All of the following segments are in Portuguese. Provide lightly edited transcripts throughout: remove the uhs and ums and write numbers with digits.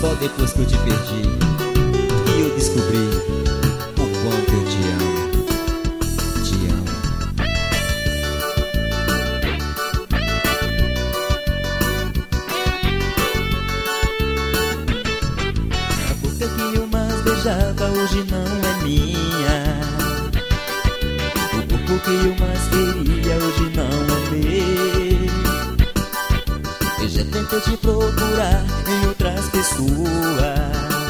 Só depois que eu te perdi que eu descobri o quanto eu te amo. Te amo. A boca que eu mais beijava hoje não é minha. O corpo que eu mais queria hoje não é meu. Eu já tentei te procurar em outras pessoas.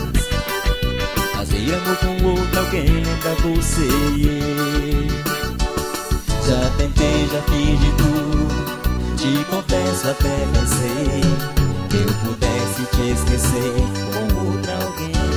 Fazia amor com outro alguém, lembra você e eu. Já tentei, já fiz de tudo. Te confesso, até pensei que eu pudesse te esquecer com outro alguém.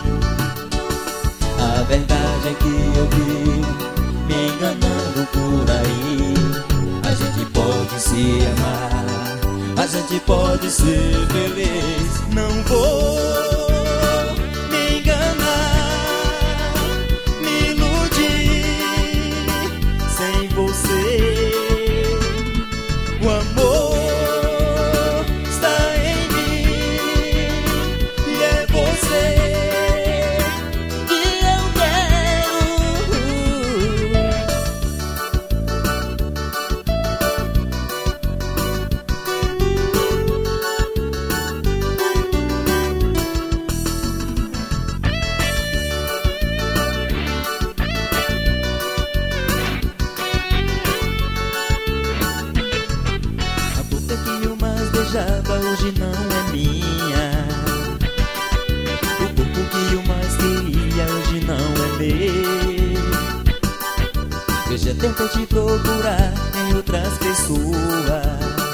A verdade é que eu vi me enganando por aí. A gente pode se amar, a gente pode ser feliz. Não vou me enganar, me iludir sem você. O amor está em mim e é você que eu quero. A boca que eu mais beijava hoje não é minha. O corpo que eu mais queria hoje não é meu. Eu já tentei te procurar em outras pessoas.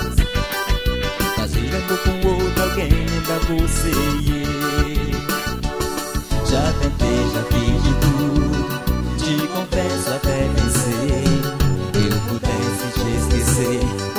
Fazer amor com outro alguém, lembra você e eu. Já tentei, já fiz de tudo. Te confesso, até pensei que eu pudesse te esquecer